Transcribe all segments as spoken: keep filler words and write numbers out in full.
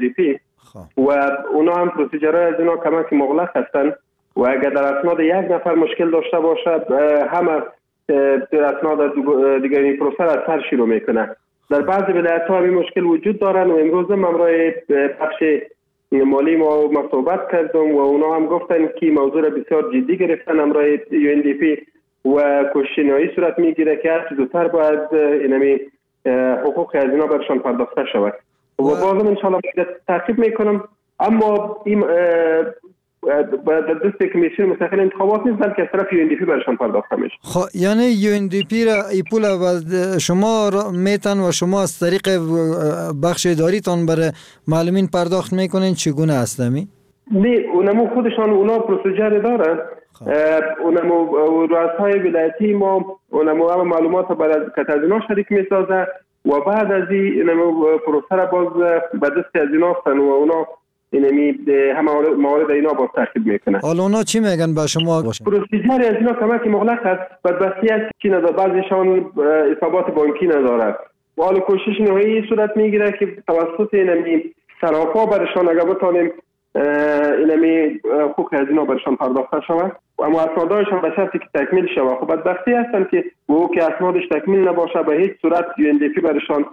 دی پی و اونا هم پروسیجرهای از اینا کمک مغلق هستن و اگر در اسناد یک نفر مشکل داشته باشه همه در اسناد دیگر این پروسه از سر شروع میکنه. در بعضی ولایت‌ها همین مشکل وجود دارن و امروز هم امرای بخش مالی ما صحبت کردم و اونا هم گفتن که موضوع را بسیار جدی گرفتن امرای یو ان دی پی و کوشش‌های صورت میگیره که هر چه زودتر باید اینمی حقوق از اینا برشان پرداخته شود و بازم انشاءالله تعقیب میکنم. اما این در دست کمیسیون مستقل انتخابات نیست بلکه از طرف یو ان دی پی برشان پرداخته میشه. خب یعنی یو ان دی پی را ای پول شما میتن و شما از طریق بخش اداریتان برای معلمین پرداخت میکنین چگونه است می؟ نه اونمو خودشان اونا پروسیجر دارن. اونمو رؤسای ولایتی ما اونمو هم معلومات برای کتازینا شریک میسازه و بعد از این پروسه را باز به دست از اینا هستن و اونا اینمی همه موارد اینا باز تعقیب میکنه. حالا اونا چی میگن با شما؟ پروسیجر از اینا کمک مغلق است. بدبختی است که نداره بعضیشان حسابات بانکی نداره و حالا کوشش نهایی صورت میگیره که توسط اینمی صرافا برشان اگر بتانیم اینمی حقوق از اینا برشان پرداخته شود اما اسنادهایشان به شرطی که تکمیل شود. خب بدبختی هستن که او که اسنادش تکمیل نباشه به هیچ صورت یو ان دی پی برشان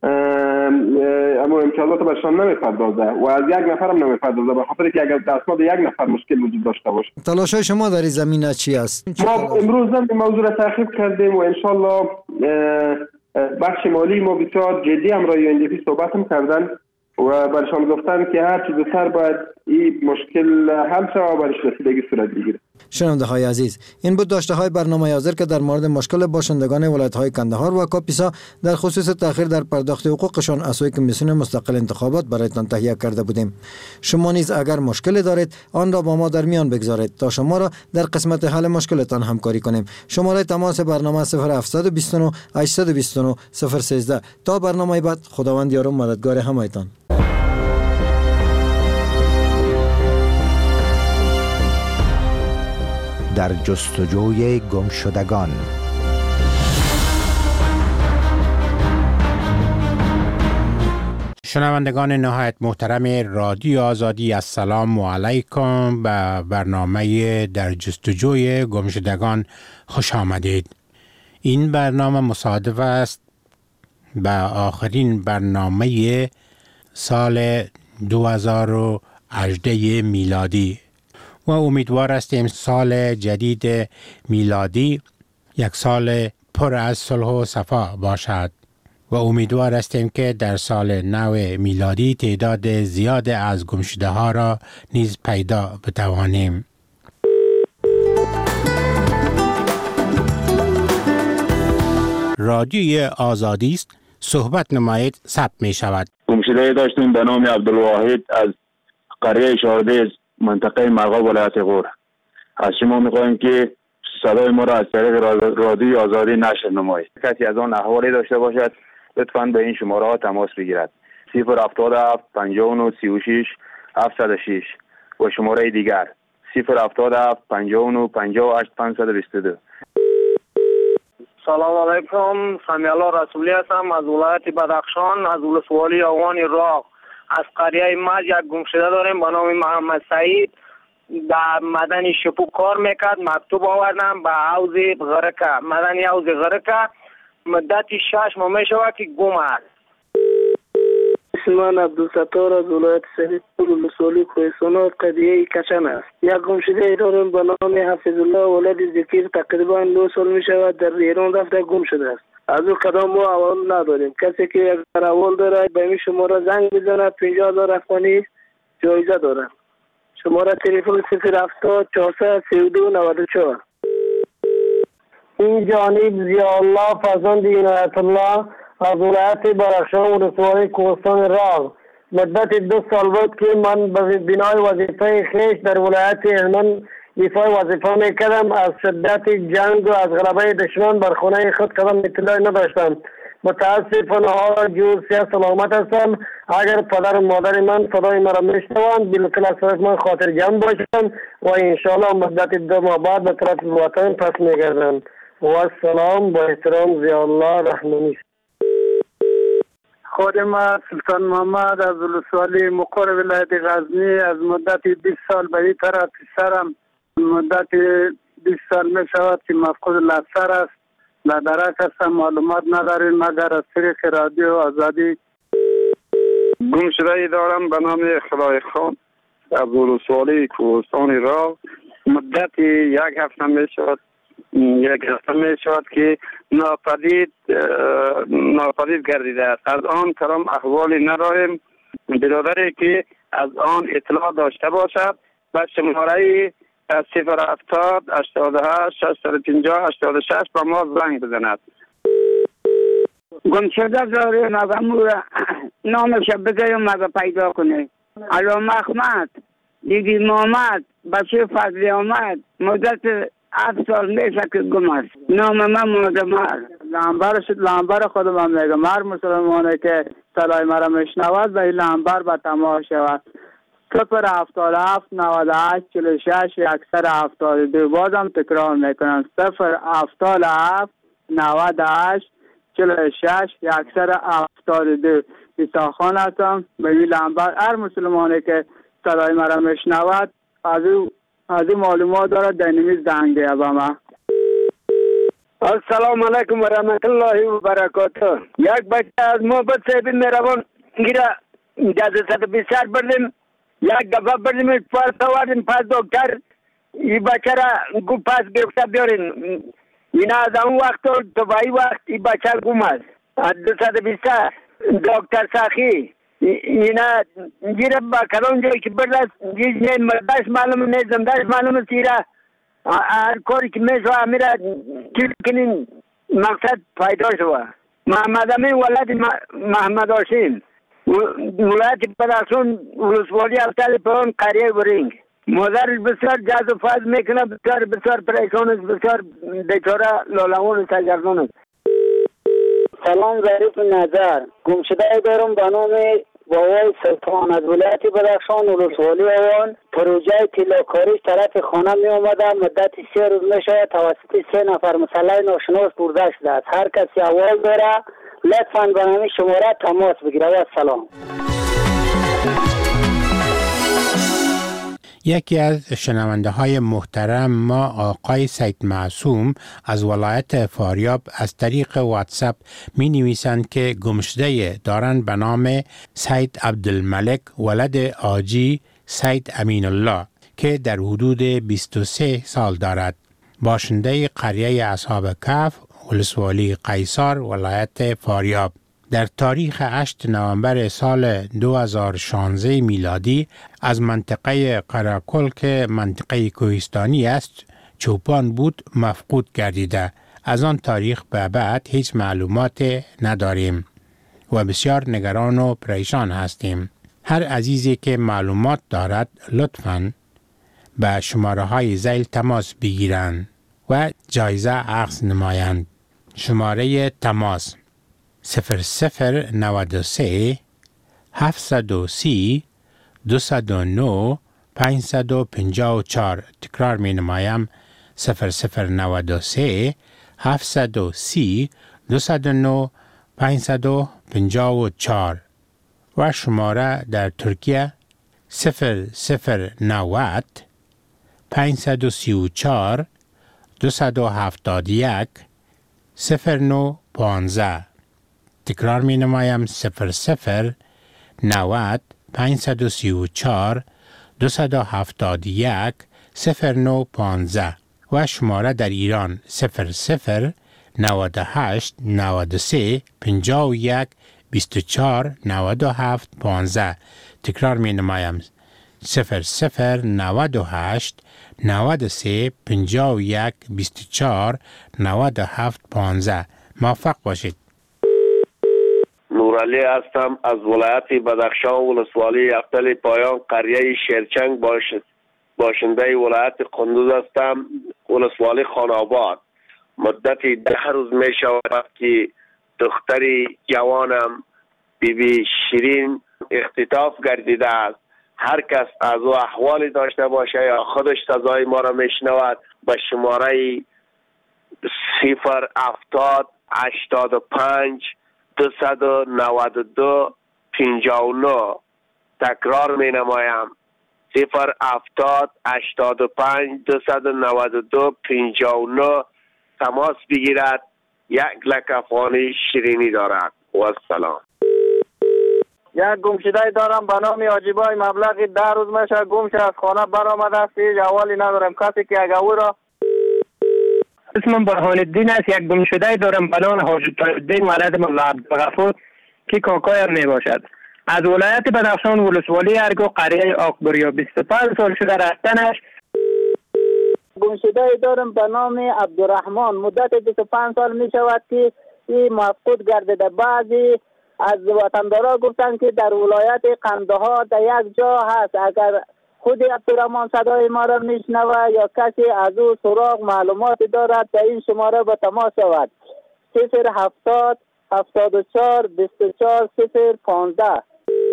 اما امتیازات برشان نمیپردازه و از یک نفر هم نمیپردازه به خاطر که اگر در اسناد یک نفر مشکل وجود داشته باشه. تلاشای شما در این زمینه چی است؟ ما امروز هم این موضوع را تعقیب کردیم و انشالله بخش مالی ما بسیار جدی هم را یو ان دی پی صحبت هم کردن و برشان گفتن که هر چیز زودتر باید این مشکل حل شود و برش رسیدگی صورت بگیره. شنونده های عزیز، این بود داشته های برنامه حاضر که در مورد مشکل باشندگان ولایت های کندهار و کاپیسا در خصوص تأخیر در پرداخت حقوقشان از سوی کمیسیون مستقل انتخابات برایتان تهیه کرده بودیم. شما نیز اگر مشکلی دارید آن را با ما در میان بگذارید تا شما را در قسمت حل مشکلتان همکاری کنیم. شماره تماس برنامه صفر هفت دو نه هشت دو نه صفر یک سه. تا برنامه بعد، خداوند یار و مددگار همه‌تان. در جستجوی گمشدگان. شنوندگان نهایت محترم رادیو آزادی، السلام علیکم. به برنامه در جستجوی گمشدگان خوش آمدید. این برنامه مصادف است به آخرین برنامه سال دو هزار و هجده میلادی و امیدوار هستیم سال جدید میلادی یک سال پر از صلح و صفا باشد و امیدوار هستیم که در سال نو میلادی تعداد زیاد از گمشده ها را نیز پیدا بتوانیم. رادیوی آزادی است، صحبت نمایید، ثبت می شود. گمشده داشتیم به نام عبدالواحد از قریه چهارده منطقه مرغاب ولایت غور. از شما می‌خواهیم که صدای ما را از طریق رادیوی آزادی نشر نمایید. کسی از آن احوالی داشته باشد لطفاً به این شماره ها تماس بگیرد: صفر هفتاد و هفت پنجاه و نه سی و شش هفتصد و شش و شماره دیگر صفر هفتاد و هفت پنجاه و نه پنجاه و هشت پانصد و بیست و دو. سلام علیکم، سمی الله رسولی هستم از ولایت بدخشان، از ولسوالی آوان راغ. از قریه ماج یک گمشده داریم به نام محمد سعید، در مدنی شپو کار میکرد. مکتوب آوردم به حوض غرقه، مدنی حوض غرقه مدتی شش ماه میشود که گم است. من عبدالستار از ولایت سرید ولسوالی کوهستان قریه کچن است. یک گمشده داریم به نام حفظ الله ولد ذکیر، تقریبا دو سال میشود در ایران رفته گم شده است. از او کدام ما اول نداریم. کسی که اگر اول داره به این شماره زنگ بزنه، پنجاه هزار افغانی جایزه داره. شماره تلفن صفر هفتاد چهارصد سی و دو نود و چهار. این جانب ضیاءالله فرزند عنایت الله از ولایت بدخشان ولسوالی کوهستان راغ. مدت دو سال بود که من به بنای وظیفه خویش در ولایت هلمند ایفای وظیفه میکردم. از شدت جنگ و از غلبه دشمن بر خانه خود قدم اطلاعی نداشتم. متاسفانه حال جور سیاه سلامت هستم. اگر پدر و مادر من صدای مرا میشنوند بالکل از طرف من خاطر جمع باشم و انشاءالله مدت دو ماه بعد به طرف وطن پس میگردم. و السلام، با احترام، ضیاءالله رحمانی. خادم سلطان محمد از ولسوالی مقر ولایت غزنی از مدت بیست سال به این طرف پسرم مدت بیست سال می شود که مفقود لفظر است و درک هستم، معلومات نداریم مگر از طریق رادیو آزادی. گم شده دارم به نام خدای خان از ولسوالی کوهستان راه. مدت یک هفته می شود یک هفته می شود که ناپدید ناپدید گردیده است. از آن کرم احوالی نداریم. برادری که از آن اطلاع داشته باشد و شماره صفر هفتاد هشتاد و هشت ششصد و پنجاه هشتاد و شش با ما زنگ بزند. گم شده داره مگم نامش بگه مگه پیدا کنه. علامه احمد دیدی محمد بچه فضلی آمد مدت هفت سال میشه که گم است. نام من مادمر لنبر شد لنبر خودم هم میگم. هر مسلمانه که صدای مرا میشنود به این لنبر به تماس شود. صفر هفتاد هفت نود و هشت چهل و شش یکصد هفتاد و دو. بازم تکرار میکنم صفر هفتاد هفت نود و هشت چهل و شش یکصد هفتاد و دو. عیسی خان هستم. به این لنبر هر مسلمانه که صدای مرا میشنود از او از این معلومات دارد دینمیز دنگه با ما. السلام علیکم و رحمت الله و برکاته. یک بچه از محبت صاحب مهربان گیره اجازه صد بیشتر بردیم. یک دفعه بردیم پاس آوردیم پاس دکتر این بچه را گو پاس گرفته بیارین. اینا از اون وقت تو با این وقت این بچه گم است. از دو صد بیشتر دکتر ساخی اینا گیره با کلان جایی که برد است نه مردش معلوم نه زمدش معلوم است. ایره هر کاری که میشوه امیره چیز کنین مقصد پیدا شوه. محمد امین ولد محمد هاشم ولایت بدخشان ولسوالی افتال پران قریه ورینگ. مادر بسیار جذب فاز میکنه بسیار بسیار پریشان است بسیار بیچاره لالهون سرگردان است. سلام ظریف نظر. گم شده دارم به نام بابای سلطان از ولایت بدخشان ولسوالی اوان. پروژه طلاکاریش طرف خانه می آمده مدت سه روز می شود توسط سه نفر مسلح ناشناس برده شده است. هر کسی احوال داره لطفاً به نام شماره تماس بگیره. و سلام. یکی از شنونده های محترم ما آقای سید معصوم از ولایت فاریاب از طریق واتساپ می نویسند که گمشده دارند به نام سید عبدالملک ولد آجی سید امین الله که در حدود بیست و سه سال دارد. باشنده قریه اصحاب کهف ولسوالی قیصر ولایت فاریاب. در تاریخ هشتم نوامبر سال دو هزار و شانزده میلادی از منطقه قراکل که منطقه کوهستانی است چوپان بود مفقود گردیده. از آن تاریخ به بعد هیچ معلومات نداریم و بسیار نگران و پریشان هستیم. هر عزیزی که معلومات دارد لطفاً به شماره های ذیل تماس بگیرند و جایزه اخذ نمایند. شماره تماس صفر صفر نود و سه هفتصد و سی دویست و نه پانصد و پنجاه و چهار. تکرار می نمایم صفر صفر نود و سه هفتصد و سی دویست و نه پانصد و پنجاه و چهار. و شماره در ترکیه صفر صفر نود پانصد و سی و چهار دویست و هفتاد و یک صفر نه پانزده. تکرار می نمایم صفر صفر نود پانصد و سی و چهار دویست و هفتاد و یک صفر نه پانزده. و شماره در ایران صفر صفر نود و هشت نود و سه پنجاه و یک بیست و چهار نود و هفت پانزده. تکرار می نمایم صفر صفر نود و هشت نود و سه پنجاه و یک بیست و چهار نود و هفت پانزده. موفق باشید. نورعلی هستم از ولایت بدخشان ولسوالی افتال پایان قریه شیرچنگ باشد. باشنده ولایت قندوز هستم ولسوالی خاناباد. مدتی ده روز می شود که دختری جوانم بی بی شیرین اختطاف گردیده است. هر کس از او احوالی داشته باشه یا خودش صدای ما را میشنود به شماره صفر هفتاد هشتاد و پنج دویست و نود و دو پنجاه و نه. تکرار می نمایم صفر هفتاد هشتاد و پنج دویست و نود و دو پنجاه و نه تماس بگیرد. یک لک افغانی شیرینی دارد. و السلام. یک گمشده دارم به نام حاجیبای مبلغی ده روز میشه گم شده از خانه برآمده است. هیچ احوالی ندارم. کسی که اگه او را اسمم برهان الدین است. یک گمشده دارم به نام حاجی الدین ولد مولا عبدالغفور که کاکایم می باشد. از ولایت بدخشان ولسوالی ارگو قریه آقبریا بیست و پنج سال شده رفتنش. گمشده دارم به نام عبدالرحمن مدت بیست و پنج سال می شود که این مفقود گردیده. بعضی از وطندارا گفتن که در ولایت قندهار در یک جا هست. اگر خود عبدالرحمن صدای ما را میشنوه یا کسی از او سراغ معلومات دارد در این شماره با تماس شود. صفر هفتاد هفتاد و چهار بیست و چهار صفر پانزده.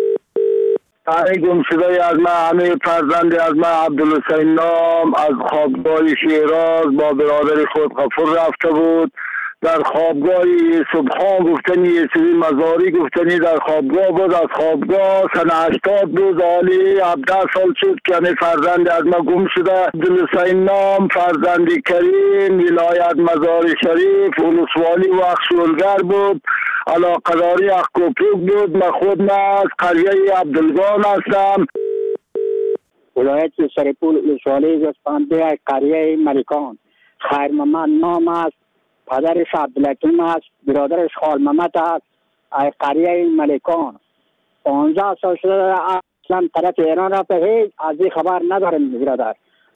ای گمشده از من همه فرزند از من عبدالحسین نام از خوابگاه شیراز با برادر خود غفور رفته بود. در خوابگاه صبحان گفتنی سری مزاری گفتنی در خوابگاه بود. از خوابگاه سن هشتاد دو سالی هفده سال شد که همه فرزند از ما گم شده. عبدالحسین نام فرزند کریم ولایت مزار شریف ولسوالی و اخشولگر بود. علاقداری اخکوپوک بود. من خود من از قریه عبدالگان هستم. ولایت سرپول ولسوالی زسپانده قریه ملکان. خیر محمد نام است. پدرش عبدالحکیم است. برادرش خال محمد است. از قریه ملکان. پانزده سال شده اصلا طرف ایران رفته. هیچ از این خبر ندارم برادر.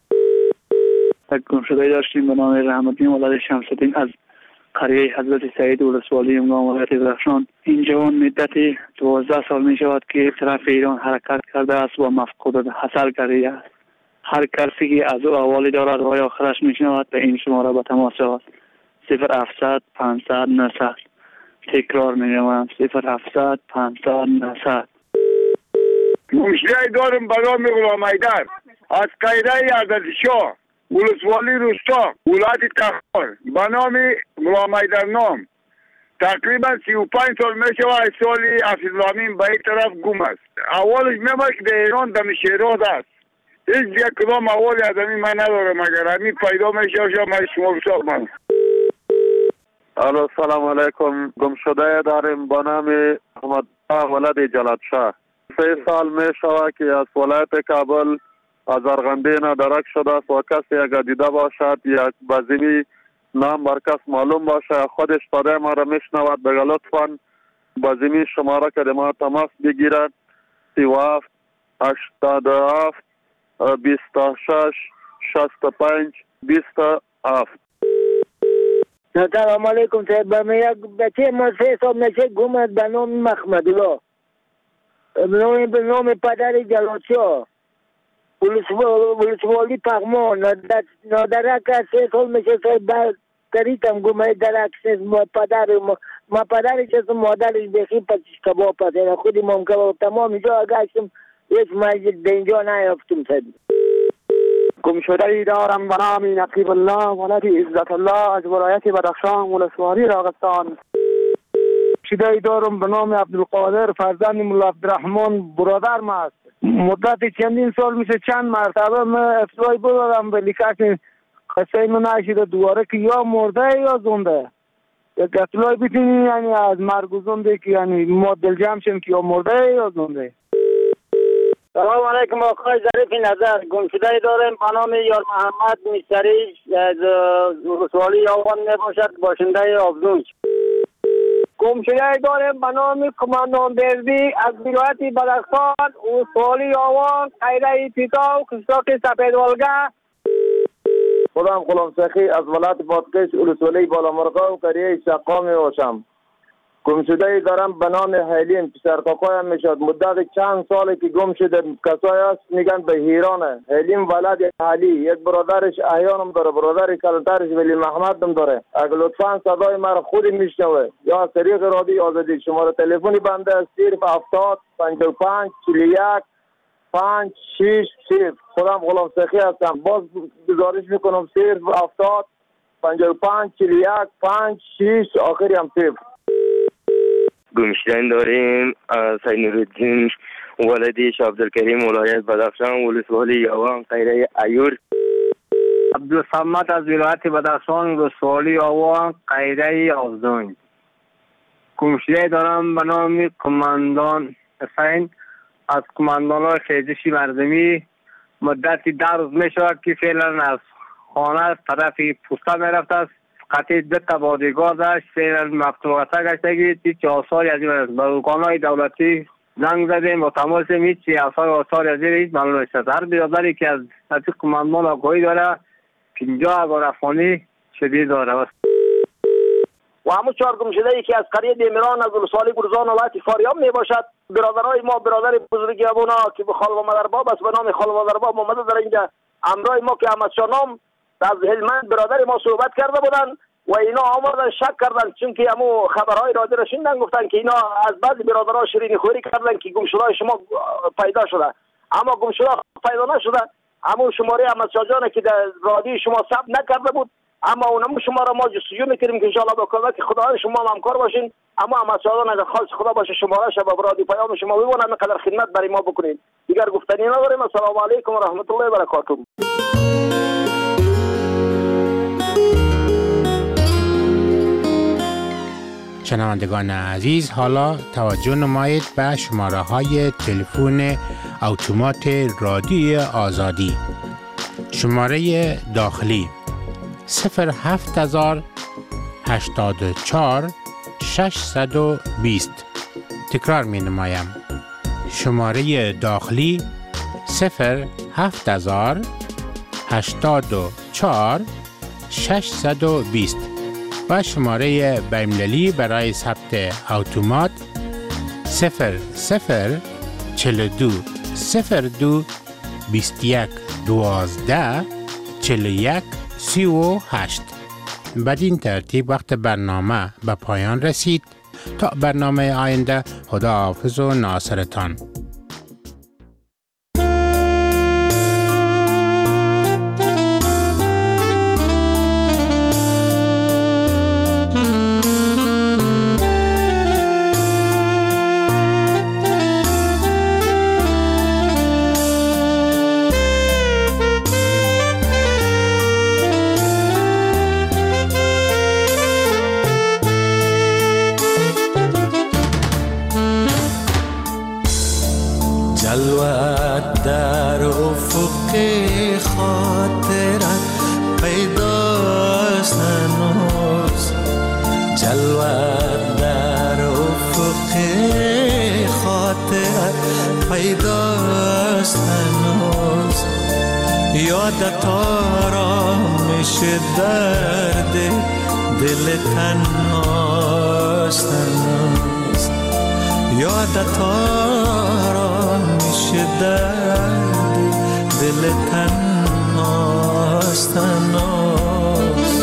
یک گمشده داشتیم به نام رحمتین ولد شمس الدین از قریه حضرت سعید ولسوالی امگان ولایت بدخشان. این جوان مدت دوازده سال می شود که طرف ایران حرکت کرده است و مفقود حاصل کرده است. هر کسی که از او احوالی دارد و آخرش می شنود به این شماره به تماس شود. صفر هفتصد پانصد نهصد. تکرار می نمایم صفر هفتصد پانصد نهصد. گمشده دارم به نام غلام حیدر از قریه عزتشاه ولسوالی روستا ولایت تخار به نام غلام حیدر نام. تقریبا سی و پنج سال می شود سالی حفیظالامین به این طرف گم است. اولش می باید که در ایران دم شیراز است. هیچ یک کدام اولی از همین من ندارم. اگر همین پیدا می شود من شما بساب من. الو سلام علیکم. گمشده داریم به نام احمد ولد جلال شاه. سه سال می شود که از ولایت کابل از ارغندین درک شده است و کسی اگر دیده باشد یک بزیمی نام بر کس معلوم باشه خودش صدای ما را میشنود بگه لطفا بزیمی شماره که ما تماس بگیرد سی و هفت هشتاد و هفت بیست و شش شصت و پنج بیست و هفت. سلام علیکم صاحب. من یک بچه ما سه سال میشه گم به نام محمد الله به نام پدر جلالشاه ولسوالی پغمان نادرک سه سال میشه صاحب. کریتم گمه درک ما پدر ما پدرش از مادرش بخی پچیش کباب پسه خودی مام کباب تمام اینجا اگشتم یک مجد اینجا نیافتم صاحب. گمشده دارم به نام نقیب الله ولد عزت الله از ولایت بدخشان ولسوالی راغستان. گمشده دارم به نام عبدالقادر فرزند مولا عبدالرحمن برادرم است. مدت چندین سال میشه چند مرتبه من افتوای بودم ولی کسی قصه اینو نشیده دوباره که یا مرده یا زنده. یک اطلاعی بتونی یعنی از مرگ و زنده که یعنی ما دل جمع شیم که یا مرده یا زنده. سلام علیکم آقای ظریف نظر. گمشده داریم به نام یار محمد مستری از ولسوالی آوان نباشد باشنده آبزونج. گمشده داریم به نام کماندان بردی از ولایت بدخشان ولسوالی آوان قریه پیکا و کشتاق سپیدوالگه. خودم غلام سخی از ولایت بادغیس ولسوالی بالامرغا و قریه شقا می باشم. گمشده دارم به نام حلیم پسر کاکایم میشد. مدت چند ساله که گم شده. کسایی هست میگن به ایرانه. حلیم ولد علی یک برادرش احیانم داره برادرش کلترش ولی محمد هم داره. اگر لطفا صدای مرا خودی میشنوه یا طریق رادی آزادی شماره تلفنی بنده است صرف هفتاد پنجاه و پنج چهل و یک پنج شش صفر. خودم غلام سخی هستم. باز گزارش میکنم صرف هفتاد پنجاه و پنج چهل و یک پنج شش آخری هم صفر. گمشدن داریم سینورالدین ولدی شاه عبدالکریم ولایت بدخشان ولسوالی یوان قیره ایور. عبدالصمد از ولایت بدخشان ولسوالی یوان قیره آزدان. گمشده دارم به نام کماندان حسین از کماندان خیزشی مردمی. مدتی ده روز می شود که فعلا از خانه طرف پوسته می رفت است. قطعی دو تبادیگاه داشت. فعلا مفتوحاته گشتگی تی چه آثاری از این است. به ارگانهای دولتی زنگ زدیم و تماس می چی آثار آثاری از این است معلوم است. هر برادری که از از کماندان آگاهی داره پنجاه هزار افغانی شدید داره است. و همون چهار گمشده ای که از قریه دیمیران از ولسوالی گرزان ولایت فاریاب می باشد. برادرای ما برادر بزرگی ابونا که به خالو مادرباب است به نام خالو مادرباب اومده در اینجا همراه ما که احمد شاه نام از هلمند برادر ما صحبت کرده بودن و اینا آمدن شک کردن چون که همو خبرهای رادیو را شنیدن گفتن که اینا از بعضی برادرها شیرینی خوری کردن که گمشده شما پیدا شده اما گمشده پیدا نشده. همون شماره احمد شاه جان که در رادیو شما ثبت نکرده بود اما اونم شما را ما جستجو میکنیم که انشاءالله با کمک خدای شما همکار باشین. اما احمد شاه جان اگر خواست خدا باشه شماره شب با رادیو پیام شما ببونم اینقدر خدمت برای ما بکنید. دیگر گفتنی نداریم. السلام علیکم و رحمت الله و برکاته. شنوندگان عزیز، حالا توجه نمایید به شماره های تلفن اتومات رادیو آزادی. شماره داخلی صفر هفت هزار هشتاد و چهار ششصد و بیست. تکرار می نمایم. شماره داخلی صفر هفت هزار هشتاد و چهار ششصد و بیست و شماره بین‌المللی برای ثبت اتومات صفر صفر چهل و دو صفر دو بیست و یک دوازده چهل و یک سی و هشت. بدین ترتیب وقت برنامه به پایان رسید. تا برنامه آینده خداحافظ و ناصرتان. یادت آرامش درد دل تنهاست هنوز. یادت آرامش درد دل تنهاست هنوز.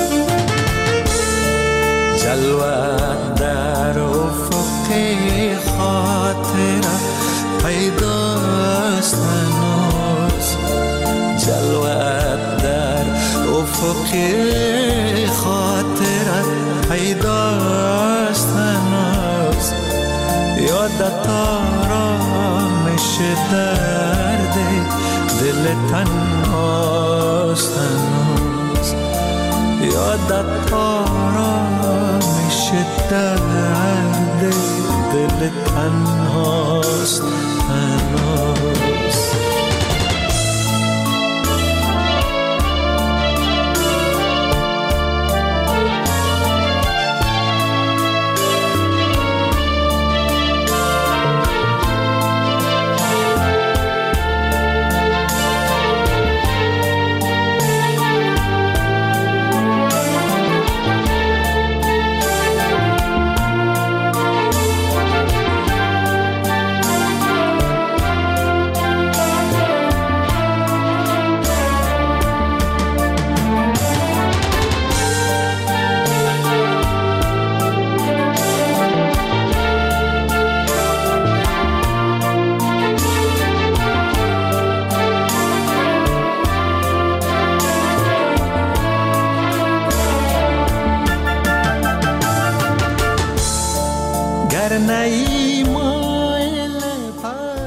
جلوت در افق خاطرم پیداست هنوز. جلوت در افق خاطرت پیداست هنوز. یادت آرامش درد دل تنهاست هنوز. یادت آرامش درد دل تنهاست هنوز.